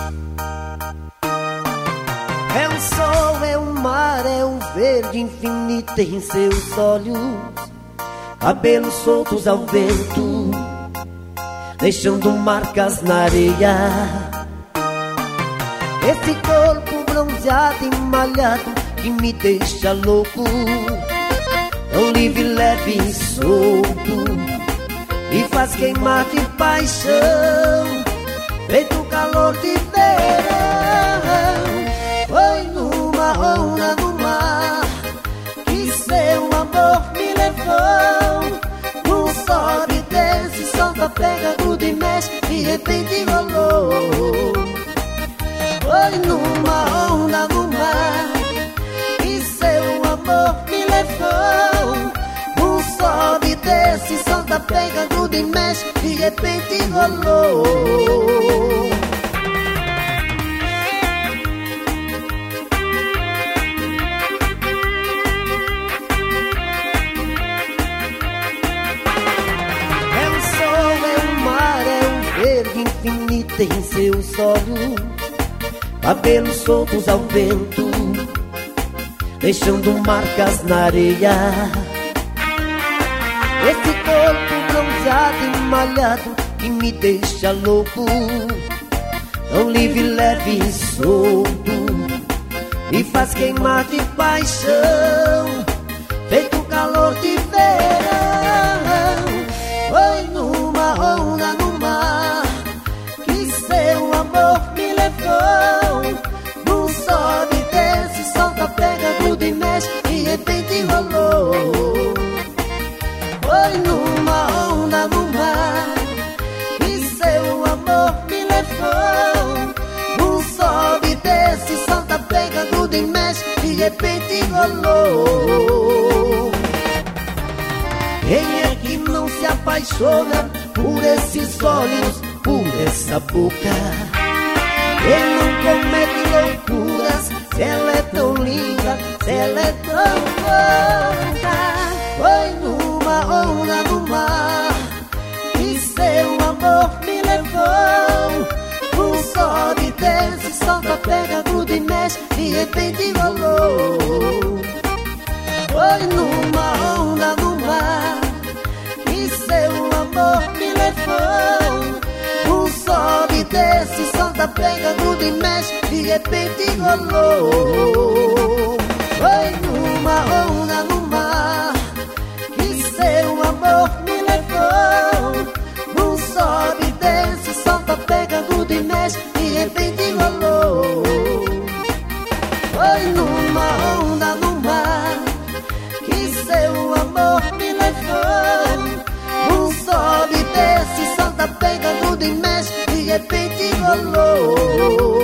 É o sol, é o mar, é o verde infinito em seus olhos, cabelos soltos ao vento, deixando marcas na areia. Esse corpo bronzeado e malhado que me deixa louco, tão livre, leve e solto, me faz queimar de paixão, feito calor de verão. Foi numa onda no mar que seu amor me levou, num sobe, desce, solta, pega, gruda e mexe, de repente rolou. Foi numa onda no mar que seu amor me levou, num sobe, desce, solta, pega, gruda e mexe, de repente rolou. Infinita em seus olhos, cabelos soltos ao vento, deixando marcas na areia. Esse corpo bronzeado e malhado que me deixa louco, tão livre, leve e solto, me faz queimar de paixão, feito calor de verão. Foi numa onda no mar que seu amor me levou, num sobe, desce, solta, pega, gruda e mexe, de repente rolou. Foi numa onda no mar que seu amor me levou, num sobe, desce, solta, pega, gruda e mexe, de repente rolou. Quem é que não se apaixona por esses olhos, por essa boca? Quem não comete loucuras, se ela é tão linda, se ela é tão louca? Foi numa onda no mar que seu amor me levou, num sobe, desce, solta, pega, gruda e mexe, de repente rolou. Foi numa onda no mar que seu amor me levou, num sobe, desce, solta, pega, gruda e mexe, de repente rolou. Foi numa onda no mar que seu amor me levou, num sobe, desce, solta, pega, gruda e mexe, de repente rolou. Foi numa onda no mar que seu amor me levou, num sobe, desce, solta, pega, gruda e mexe, de repente rolou.